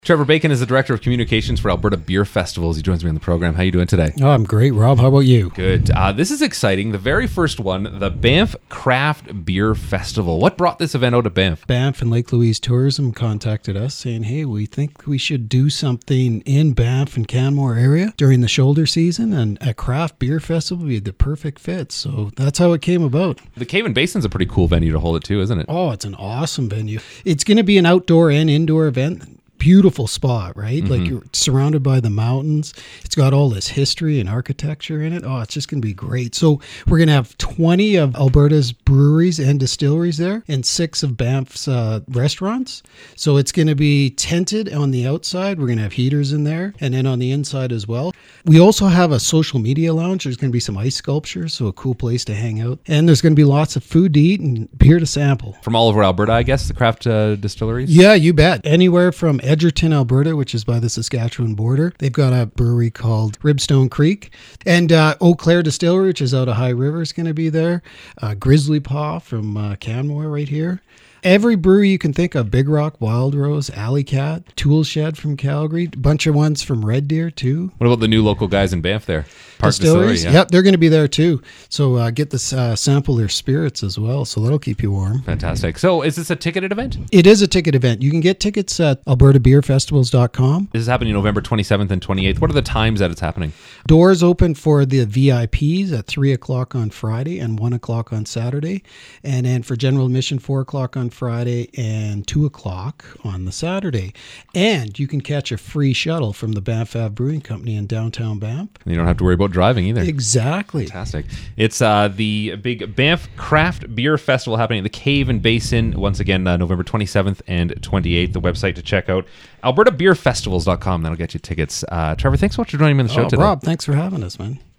Trevor Bacon is the Director of Communications for Alberta Beer Festivals. He joins me on the program. How are you doing today? Oh, I'm great, Rob. How about you? Good. This is exciting. The very first one, the Banff Craft Beer Festival. What brought this event out of Banff? Banff and Lake Louise Tourism contacted us saying, hey, we think we should do something in Banff and Canmore area during the shoulder season, and a craft beer festival would be the perfect fit. So that's how it came about. The Cave and Basin's a pretty cool venue to hold it too, isn't it? Oh, it's an awesome venue. It's going to be an outdoor and indoor event. Beautiful spot, right? Like you're surrounded by the mountains. It's got all this history and architecture in it. Oh, it's just going to be great. So we're going to have 20 of Alberta's breweries and distilleries there and 6 of Banff's restaurants. So it's going to be tented on the outside. We're going to have heaters in there and then on the inside as well. We also have a social media lounge. There's going to be some ice sculptures, so a cool place to hang out. And there's going to be lots of food to eat and beer to sample. From all over Alberta, I guess, the craft distilleries? Yeah, you bet. Anywhere from Edgerton, Alberta, which is by the Saskatchewan border. They've got a brewery called Ribstone Creek. And Eau Claire Distillery, which is out of High River, is going to be there. Grizzly Paw from Canmore right here. Every brewery you can think of, Big Rock, Wild Rose, Alley Cat, Tool Shed from Calgary, a bunch of ones from Red Deer too. What about the new local guys in Banff there? Park Distilleries? Distillery, yeah. Yep, they're going to be there too. So get this sample their spirits as well, so that'll keep you warm. Fantastic. So is this a ticketed event? It is a ticket event. You can get tickets at albertabeerfestivals.com. This is happening November 27th and 28th. What are the times that it's happening? Doors open for the VIPs at 3 o'clock on Friday and 1 o'clock on Saturday. And then for general admission, 4 o'clock on Friday and 2 o'clock on the Saturday. And you can catch a free shuttle from the Banff Ave Brewing Company in downtown Banff. You don't have to worry about driving either. Exactly. Fantastic. It's the big Banff Craft Beer Festival happening at the Cave and Basin, once again, November 27th and 28th. The website to check out, albertabeerfestivals.com. That'll get you tickets. Trevor, thanks so much for joining me on the show today. Rob, thanks for having us, man.